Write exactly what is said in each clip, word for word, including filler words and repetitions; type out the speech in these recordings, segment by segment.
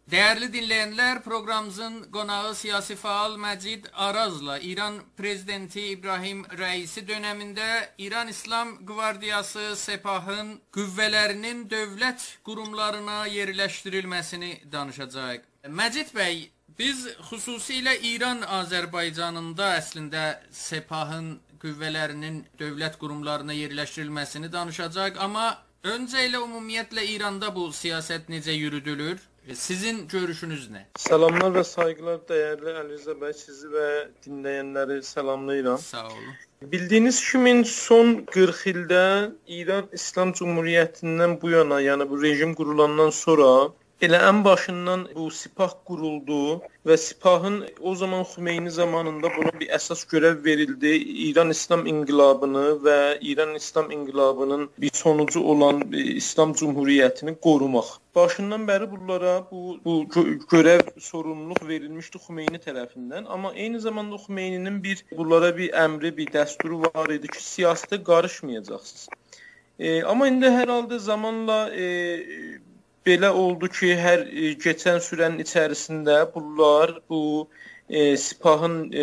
Değerli dinleyenler, programımızın qonağı siyasi faal Məcid Arazla İran Prezidenti İbrahim Rəisi döneminde İran İslam Qvardiyası Sepahın qüvvələrinin dövlət qurumlarına yerləşdirilməsini danışacağıq. Məcid bəy, biz xüsusilə İran Azərbaycanında əslində Sepahın qüvvələrinin dövlət qurumlarına yerləşdirilməsini danışacağıq, amma öncə ilə ümumiyyətlə İranda bu siyasət necə yürüdülür? Sizin görüşünüz ne? Selamlar ve saygılar değerli Ali Rıza Bey, sizi ve dinleyenleri selamlayıram. Sağ olun. Bildiğiniz kimi son qırx ildə İran İslam Cumhuriyyətindən bu yana, yəni bu rejim qurulandan sonra elə ən başından bu Sipah quruldu və Sipahın o zaman Xümeyni zamanında buna bir əsas görev verildi. İran İslam İnqilabını və İran İslam İnqilabının bir sonucu olan İslam Cumhuriyyətini qorumaq. Başından bəri bunlara bu, bu görev, sorumluluq verilmişdi Xümeyni tərəfindən. Amma eyni zamanda Xümeyninin bir bunlara bir əmri, bir dəsturu var idi ki, siyasətə qarışmayacaqsınız. E, amma indi hər halda zamanla e, belə oldu ki, hər e, keçən sürənin içərisində bunlar, bu e, Sipahın e,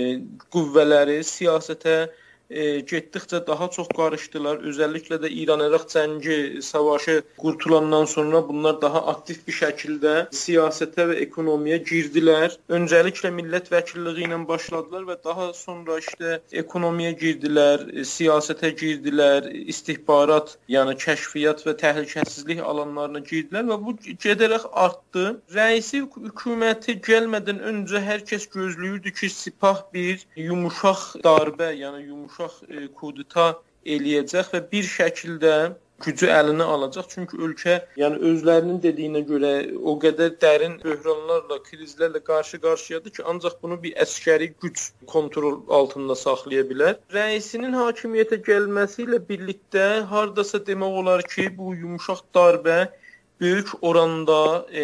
qüvvələri siyasətə e, getdikcə daha çox qarışdılar. Özəlliklə də İran-İraq cəngi savaşı qurtulandan sonra bunlar daha aktiv bir şəkildə siyasətə və ekonomiyə girdilər. Öncəliklə millət vəkilliyi ilə başladılar və daha sonra işte ekonomiyə girdilər, siyasətə girdilər, istihbarat, yəni kəşfiyyat və təhlükəsizlik alanlarına girdilər və bu gedərək artdı. Rəisi hökuməti gəlmədən öncə hər kəs gözləyirdi ki, Sipah bir yumuşaq darbə, yəni yumuşaq uşaq e, kudeta eləyəcək və bir şəkildə gücü əlinə alacaq. Çünki ölkə, yəni özlərinin dediyinə görə o qədər dərin böhranlarla, krizlərlə qarşı-qarşıyadır ki, ancaq bunu bir əskəri güc kontrol altında saxlaya bilər. Rəisinin hakimiyyətə gəlməsi ilə birlikdə hardasa demək olar ki, bu yumuşaq darbə böyük oranda e,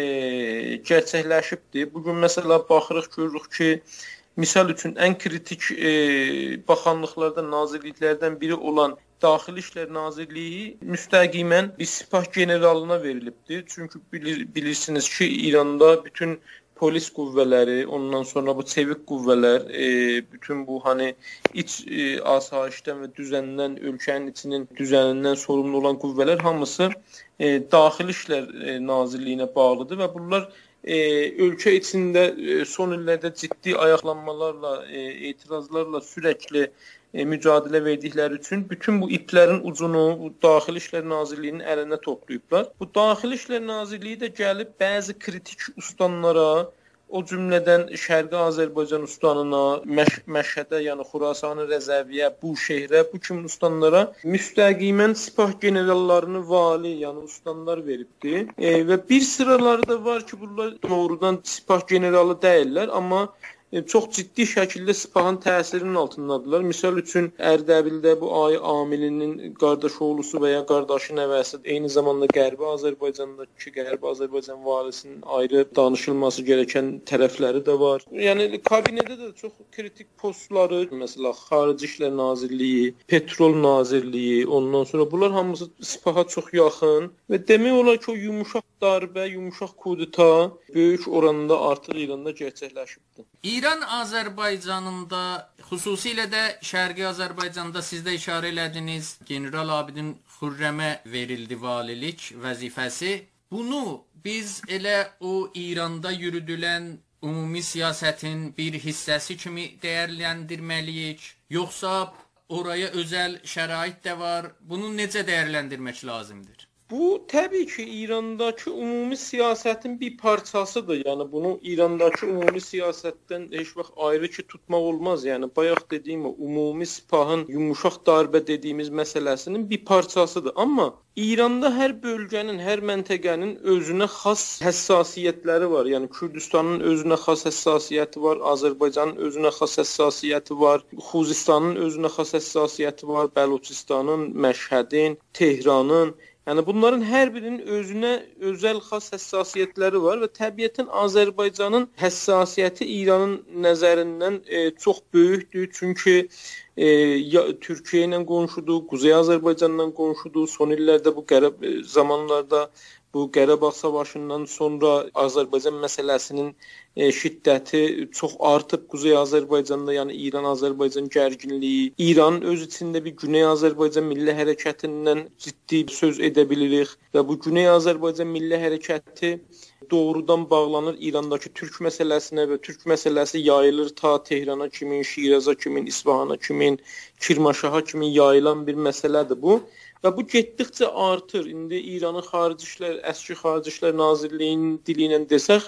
gerçəkləşibdir. Bugün məsələ baxırıq, görürük ki, misal üçün ən kritik e, baxanlıqlardan, nazirliklərdən biri olan Daxili İşlər Nazirliyi müstəqimən bir Sipah generalına verilibdir. Çünki bilir, bilirsiniz ki, İranda bütün polis qüvvələri, ondan sonra bu çevik qüvvələr, e, bütün bu hani iç e, asayişdən və düzəndən, ölkənin içinin düzənindən sorumlu olan qüvvələr hamısı e, Daxili İşlər e, Nazirliyinə bağlıdır və bunlar E, ölkə içində e, son illərdə ciddi ayaqlanmalarla, e, etirazlarla sürəkli e, mücadilə verdikləri üçün bütün bu iplərin ucunu bu Daxili İşlər Nazirliyinin əlinə toplayıblar. Bu Daxili İşlər Nazirliyi də gəlib bəzi kritik ustanlara, o cümlədən Şərqi Azərbaycan ustanına, Məş Məşhədə, yəni Xurasanı Rəzəviyə, bu şehrə, bu kimi ustanlara müstəqimən Sipah generallarını vali, yəni ustanlar veribdi. E, və bir sıraları da var ki, bunlar doğrudan Sipah generalı deyirlər, amma e, çox ciddi şəkildə Sipahın təsirinin altındadılar. Misal üçün Ərdəbildə bu Ay Amilinin qardaş oğlusu və ya qardaşı nəvəsi, eyni zamanda Qərbi Azərbaycandakı Qərbi Azərbaycan valisinin ayrı danışılması gerəkən tərəfləri də var. Yəni kabinetdə də çox kritik postları, məsələn, Xarici İşlər Nazirliyi, Petrol Nazirliyi, ondan sonra bunlar hamısı Sipaha çox yaxın və demək olar ki, o yumuşaq darbə, yumuşaq kudeta böyük oranda artıq İranda gerçəkləşibdir. İran Azərbaycanında, xüsusilə də Şərqi Azərbaycanda siz də işarə elədiniz, General Abidin Xürrəmə verildi valilik vəzifəsi. Bunu biz elə o İranda yürüdülən ümumi siyasətin bir hissəsi kimi dəyərləndirməliyik, yoxsa oraya özəl şərait də var? Bunu necə dəyərləndirmək lazımdır? Bu təbii ki, İrandakı ümumi siyasətin bir parçasıdır. Yəni bunu İrandakı ümumi siyasətdən heç vaxt ayrı ki tutmaq olmaz. Yəni bayaq dediyim o ümumi Sipahın yumuşaq darbə dediyimiz məsələsinin bir parçasıdır. Amma İranda hər bölgənin, hər məntəqənin özünə xas həssasiyyətləri var. Yəni Kürdistanın özünə xas həssasiyyəti var, Azərbaycanın özünə xas həssasiyyəti var, Xuzistanın özünə xas həssasiyyəti var, Bəluçistanın, Məşhədin, Tehranın. Yəni bunların hər birinin özünə özəl xas həssasiyyətləri var və təbiətən Azərbaycanın həssasiyyəti İranın nəzərindən e, çox böyükdür. Çünki e, ya, Türkiyə ilə qonşudur, Quzey Azərbaycanla qonşudur. Son illərdə bu qərb e, zamanlarda Bu Qarabağ savaşından sonra Azərbaycan məsələsinin e, şiddəti çox artıb Quzey Azərbaycanda, yəni İran-Azərbaycan gərginliyi. İran öz içində bir Güney Azərbaycan milli hərəkətindən ciddi söz edə bilirik və bu Güney Azərbaycan milli hərəkəti doğrudan bağlanır İrandakı türk məsələsinə və türk məsələsi yayılır ta Tehrana kimi, Şiraza kimi, İsfahana kimi, Kirmanşaha kimi yayılan bir məsələdir bu. Və bu getdikcə artır. İndi İranın Xarici İşlər, əski Xarici İşlər Nazirliyinin dili ilə desək,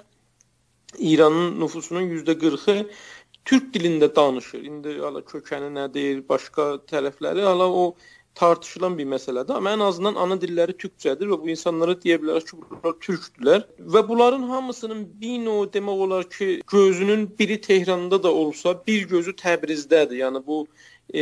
İranın nüfusunun yüzdə qırxı türk dilində danışır. İndi hala kökəni nədir, başqa tərəfləri, hala o tartışılan bir məsələdir. Amma ən azından ana dilləri türkcədir və bu insanlara deyə bilərik ki, bunlar türkdülər. Və bunların hamısının bir növ demək olar ki, gözünün biri Tehranda da olsa, bir gözü Təbrizdədir. Yəni bu e,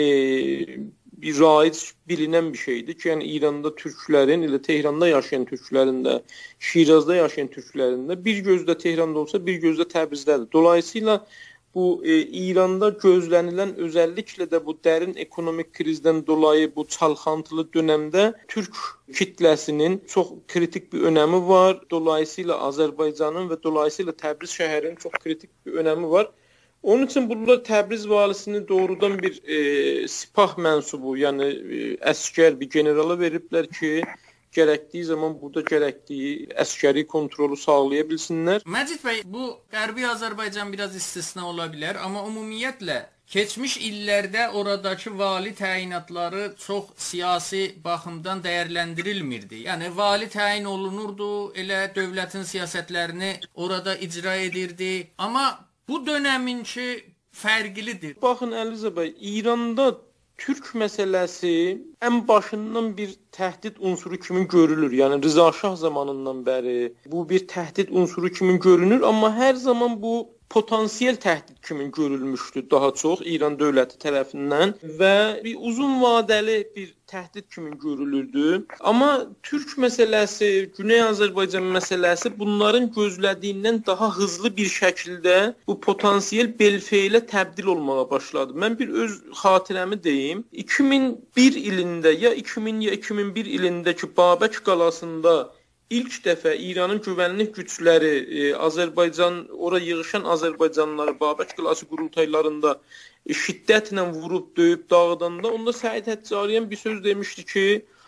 bir raic bilinən bir şeydir ki, yəni İranda türklərin, elə Tehranda yaşayan türklərin də, Şirazda yaşayan türklərin də bir gözdə Tehranda olsa, bir gözdə Təbrizdədir. Dolayısıyla bu e, İranda gözlənilən, özəlliklə də bu dərin ekonomik krizdən dolayı bu çalxantılı dönəmdə türk kitləsinin çox kritik bir önəmi var. Dolayısıyla Azərbaycanın və dolayısıyla Təbriz şəhərinin çox kritik bir önəmi var. Onun üçün bunlar Təbriz valisini doğrudan bir e, sipah mənsubu, yəni e, əskər bir generala veriblər ki, gərəkdiyi zaman burada gərəkdiyi əskəri kontrolu sağlaya bilsinlər. Məcid bəy, bu Qərbi Azərbaycan biraz istisna ola bilər, amma ümumiyyətlə keçmiş illərdə oradakı vali təyinatları çox siyasi baxımdan dəyərləndirilmirdi. Yəni vali təyin olunurdu, elə dövlətin siyasətlərini orada icra edirdi, amma bu dönəminki fərqlidir. Baxın Əliza bəy, İranda türk məsələsi ən başından bir təhdid unsuru kimi görülür. Yəni Rıza Şah zamanından bəri bu bir təhdid unsuru kimi görünür, amma hər zaman bu potansiyel təhdid kimi görülmüşdü daha çox İran dövləti tərəfindən və bir uzun vadəli bir təhdid kimi görülürdü. Amma türk məsələsi, Güney Azərbaycan məsələsi bunların gözlədiyindən daha hızlı bir şəkildə bu potansiyel belfeylə təbdil olmağa başladı. Mən bir öz xatirəmi deyim. iki min bir ilində ya iki min ya iki min bir ilindəki Babək qalasında İlk dəfə İranın güvənlik gücləri e, Azərbaycan, ora yığışan Azərbaycanlıları Babək qalası qurultaylarında e, şiddətlə vurub, döyüb, dağıdanda, onda Səid Həccariyan bir söz demişdi ki,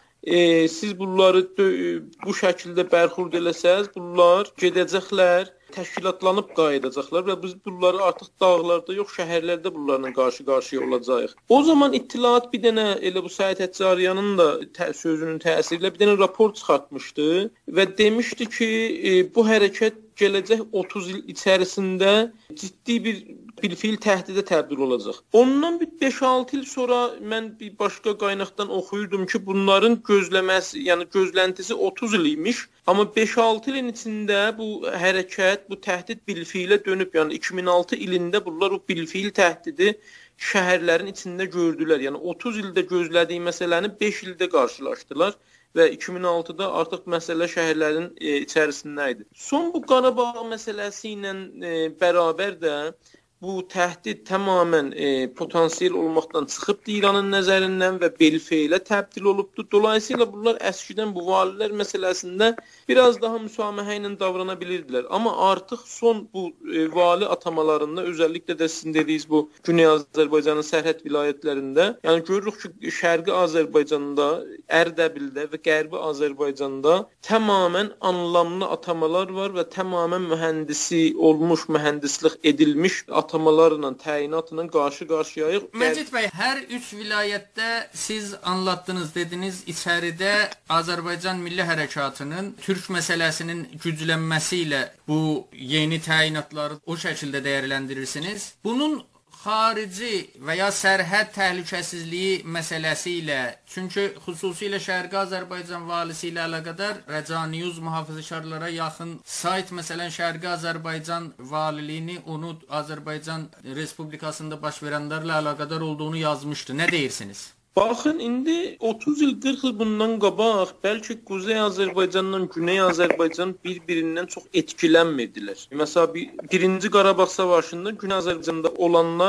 e, siz bunları bu şəkildə bərxurd eləsəz, bunlar gedəcəklər, təşkilatlanıb qayıdacaqlar və biz bunları artıq dağlarda yox, şəhərlərdə bunlarla qarşı-qarşıya olacağıq. O zaman İttilaat bir dənə, elə bu Səid Həccariyanın da tə sözünün təsirilə bir dənə rapor çıxartmışdı və demişdi ki, e, bu hərəkət gələcək otuz il içərisində ciddi bir bilfiil təhdidə təbdil olacaq. Ondan bir beş altı il sonra mən bir başqa qaynaqdan oxuyurdum ki, bunların gözləməsi, yəni gözləntisi otuz il imiş, amma beş altı ilin içində bu hərəkət, bu təhdid bilfiilə dönüb, yəni iki min altı ilində bunlar o bilfiil təhdidi şəhərlərin içində gördülər. Yəni otuz ildə gözlədiyi məsələni beş ildə qarşılaşdılar və iki min altıda artıq məsələ şəhərlərin e, içərisində idi. Son bu Qarabağ məsələsi ilə e, bərabər də bu təhdid tamamilə e, potansiyel olmaqdan çıxıbdı İranın nəzərindən və belfeylə təbdil olubdu. Dolayısıyla bunlar əskidən bu valilər məsələsində biraz daha müsaməhə ilə davrana bilirdilər. Amma artıq son bu e, vali atamalarında, özəlliklə də sizin dediyiniz bu Güney Azərbaycanın sərhəd vilayətlərində, yəni görürük ki, Şərqi Azərbaycanda, Ərdəbildə və Qərbi Azərbaycanda tamamilə anlamlı atamalar var və tamamilə mühəndisi olmuş, mühəndislik edilmiş atamalarla, təyinatla qarşı-qarşıyayıq. Məcid bəy, hər üç vilayətdə siz anlattınız, dediniz, içəridə Azərbaycan Milli Hərəkatının türk məsələsinin güclənməsi ilə bu yeni təyinatları o şəkildə dəyərləndirirsiniz. Bunun xarici və ya sərhəd təhlükəsizliyi məsələsi ilə, çünki xüsusilə Şərqi Azərbaycan valisi ilə əlaqədar Rəca News mühafizəkarlara yaxın sayt, məsələn, Şərqi Azərbaycan valiliyini onu Azərbaycan Respublikasında baş verənlərlə əlaqədar olduğunu yazmışdı. Nə deyirsiniz? Baxın, indi otuz il, qırx il bundan qabaq bəlkə Quzey Azərbaycanla Güney Azərbaycan bir-birindən çox etkilənmədilər. Məsələn, bir, birinci Qarabağ savaşında Güney Azərbaycanda olanlar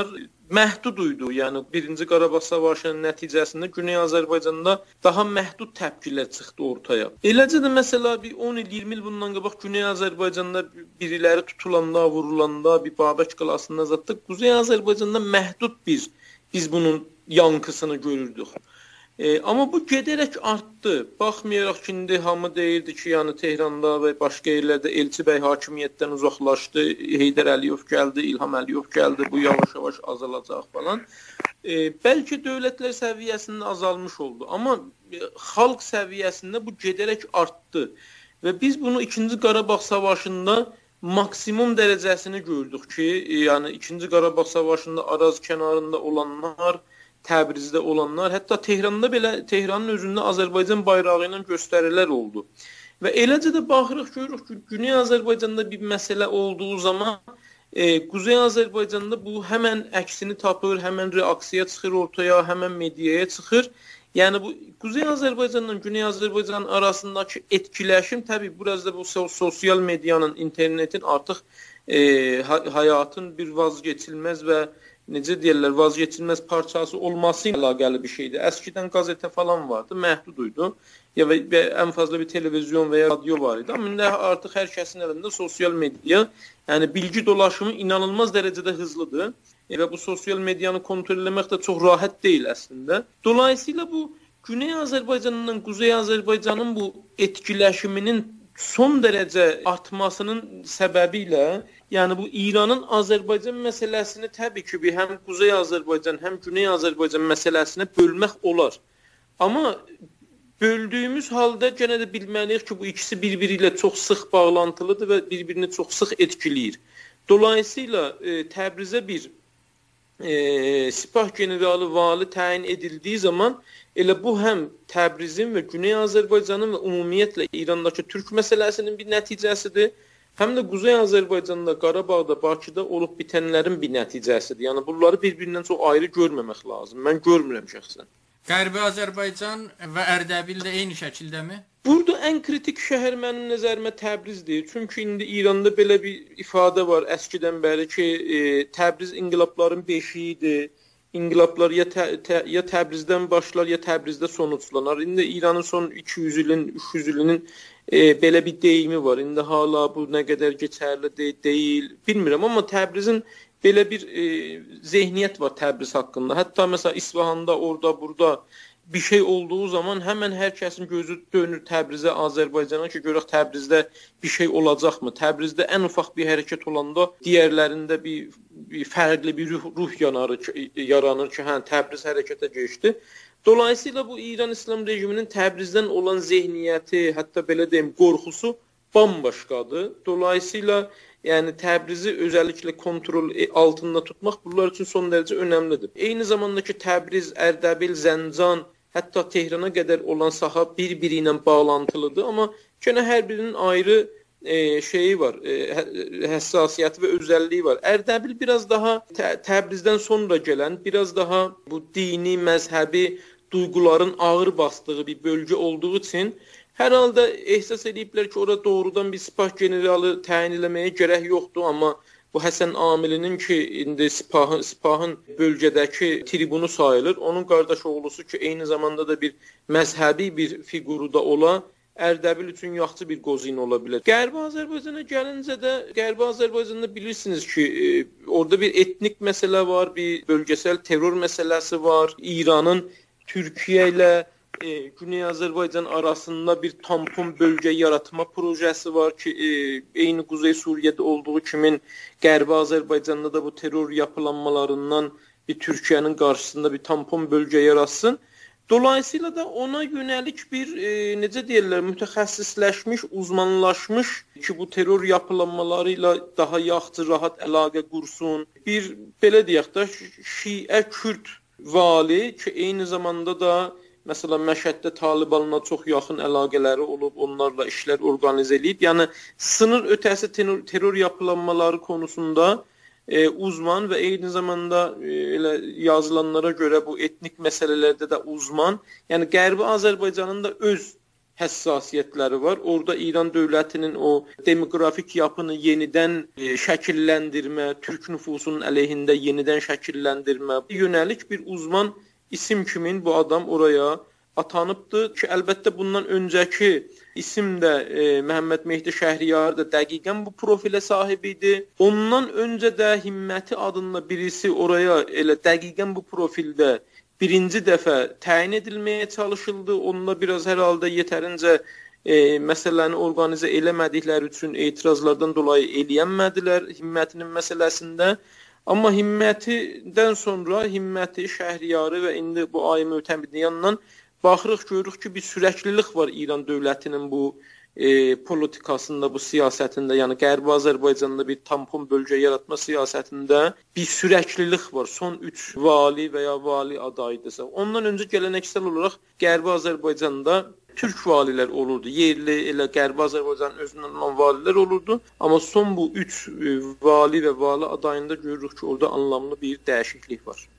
məhdud idi. Yəni birinci Qarabağ savaşının nəticəsində Güney Azərbaycanda daha məhdud təpkilər çıxdı ortaya. Eləcə də məsələ bir on il, iyirmi il bundan qabaq Güney Azərbaycanda biriləri tutulanda, vurulanda, bir Babək qalasında zətdə Quzey Azərbaycanda məhdud bir biz bunun yankısını görürdük. E, amma bu gedərək artdı. Baxmayaraq ki, indi hamı deyirdi ki, yəni Tehranda və başqa yerlərdə Elçi bəy hakimiyyətdən uzaqlaşdı, Heydər Əliyev gəldi, İlham Əliyev gəldi, bu yavaş-yavaş azalacaq falan. E, bəlkə dövlətlər səviyyəsində azalmış oldu, amma e, xalq səviyyəsində bu gedərək artdı. Və biz bunu ikinci Qarabağ savaşında maksimum dərəcəsini gördük ki, e, yəni ikinci Qarabağ savaşında Araz kənarında olanlar, Təbrizdə olanlar, hətta Tehranda belə Tehranın özündə Azərbaycan bayrağı ilə göstərilər oldu. Və eləcə də baxırıq görürük ki, Güney Azərbaycanda bir məsələ olduğu zaman e, Quzey Azərbaycanda bu həmən əksini tapır, həmən reaksiya çıxır ortaya, həmən mediaya çıxır. Yəni bu Quzey Azərbaycanla Güney Azərbaycan arasındakı etkiləşim təbii biraz da bu sosial medianın, internetin artıq e, həyatın bir vazgeçilməz və necə deyirlər, vazgeçilməz parçası olması ilə əlaqəli bir şeydir. Əskidən qəzetə falan vardı, məhdud idi. Ya və, və ən fazla bir televizyon və ya radio var idi. Amma indi artıq hər kəsin əlində sosial media, yəni bilgi dolaşımı inanılmaz dərəcədə hızlıdır. E, və bu sosial medianı kontrol etmək də çox rahat deyil əslində. Dolayısıyla bu Güney Azərbaycandan Quzey Azərbaycanın bu etkiləşiminin son dərəcə artmasının səbəbi ilə, yəni bu İranın Azərbaycan məsələsini təbii ki, bir həm Quzey Azərbaycan, həm Güney Azərbaycan məsələsinə bölmək olar. Amma böldüyümüz halda yenə də bilməliyik ki, bu ikisi bir-biri ilə çox sıx bağlantılıdır və bir-birini çox sıx etkiləyir. Dolayısıyla e, Təbrizə bir e, sipah generalı vali təyin edildiyi zaman elə bu həm Təbrizin və Güney Azərbaycanın və ümumiyyətlə İrandakı türk məsələsinin bir nəticəsidir, həm də Quzey Azərbaycanda, Qarabağda, Bakıda olub bitənlərin bir nəticəsidir. Yəni bunları bir-birindən çox ayrı görməmək lazım. Mən görmürəm şəxsən. Qərbi Azərbaycan və Ərdəbil də eyni şəkildəmi? Burada ən kritik şəhər mənim nəzərimə Təbrizdir. Çünki indi İranda belə bir ifadə var əskidən bəri ki, e, Təbriz inqilabların beşiyidir. İnqilablar ya, tə, tə, ya Təbrizdən başlar, ya Təbrizdə sonuçlanar. İndi İranın son iki yüz ilin, üç yüz ilinin e, belə bir deyimi var. İndi hala bu nə qədər keçərli de, deyil, bilmirəm. Amma Təbrizin belə bir e, zehniyyət var Təbriz haqqında. Hətta məsələn İsfahanda, orada, burada bir şey olduğu zaman həmən hər kəsin gözü dönür Təbrizə, Azərbaycana ki, görək Təbrizdə bir şey olacaqmı? Təbrizdə ən ufaq bir hərəkət olanda digərlərində bir, bir fərqli bir ruh, ruh yanarı, yaranır ki, hə, Təbriz hərəkətə geçdi. Dolayısıyla bu İran İslam rejiminin Təbrizdən olan zehniyyəti, hətta belə deyim, qorxusu bambaşqadır. Dolayısıyla yəni Təbrizi özəlliklə kontrol altında tutmaq bunlar üçün son dərəcə önəmlidir. Eyni zamanda ki, Təbriz, Ərdəbil, Zəncan, hətta Tehrana qədər olan saha bir-biri ilə bağlantılıdır. Amma yenə hər birinin ayrı e, şeyi var, e, həssasiyyəti və özəlliyi var. Ərdəbil biraz daha tə Təbrizdən sonra gələn, biraz daha bu dini, məzhəbi duyğuların ağır basdığı bir bölgə olduğu üçün hər halda ehsas ediblər ki, orada doğrudan bir sipah generalı təyin eləməyə gərək yoxdur, amma bu Həsən Amilinin ki, indi sipahın, sipahın bölgədəki tribunu sayılır. Onun qardaş oğlusu ki, eyni zamanda da bir məzhəbi bir fiquru da ola, Ərdəbil üçün yaxşı bir qozin ola bilər. Qərbi Azərbaycana gəlincə də, Qərbi Azərbaycanda bilirsiniz ki, e, orada bir etnik məsələ var, bir bölgesel terror məsələsi var. İranın Türkiyə ilə E, Güney Azərbaycan arasında bir tampon bölgə yaratma projesi var ki, e, eyni Quzey Suriyədə olduğu kimi Qərbi Azərbaycanda da bu terror yapılanmalarından bir Türkiyənin qarşısında bir tampon bölgə yaratsın. Dolayısıyla da ona yönəlik bir, e, necə deyirlər, mütəxəssisləşmiş, uzmanlaşmış ki, bu terror yapılanmalarıyla daha yaxşı, rahat əlaqə qursun. Bir, belə deyək də, Şiə Kürd vali ki, eyni zamanda da məsələn, Məşəddə Talibanla çox yaxın əlaqələri olub, onlarla işlər orqanizə edib. Yəni, sınır ötəsi terror, terror yapılanmaları konusunda e, uzman və eyni zamanda e, elə yazılanlara görə bu etnik məsələlərdə də uzman. Yəni, Qərbi Azərbaycanın da öz həssasiyyətləri var. Orada İran dövlətinin o demoqrafik yapını yenidən e, şəkilləndirmə, türk nüfusunun əleyhində yenidən şəkilləndirmə yönəlik bir uzman isim kimi bu adam oraya atanıbdır ki, əlbəttə bundan öncəki isim də e, Məhəmməd Mehdi Şəhriyar da dəqiqən bu profilə sahib idi. Ondan öncə də Himməti adında birisi oraya elə dəqiqən bu profildə birinci dəfə təyin edilməyə çalışıldı. Onunla biraz hər halda yetərincə e, məsələni organizə eləmədikləri üçün etirazlardan dolayı eləyənmədilər Himmətinin məsələsində. Amma Himmətidən sonra Himməti, Şəhriyarı və indi bu Ayı Mötəmidin yanından baxırıq, görürük ki, bir sürəklilik var İran dövlətinin bu e, politikasında, bu siyasətində, yəni Qərbi Azərbaycanda bir tampon bölgə yaratma siyasətində bir sürəklilik var. Son üç vali və ya vali adayıdırsa. Ondan öncə gələneksel olaraq Qərbi Azərbaycanda türk valilər olurdu. Yerli, elə Qərbi Azərbaycanın özündən olan valilər olurdu. Amma son bu üç e, vali və vali adayında görürük ki, orada anlamlı bir dəyişiklik var.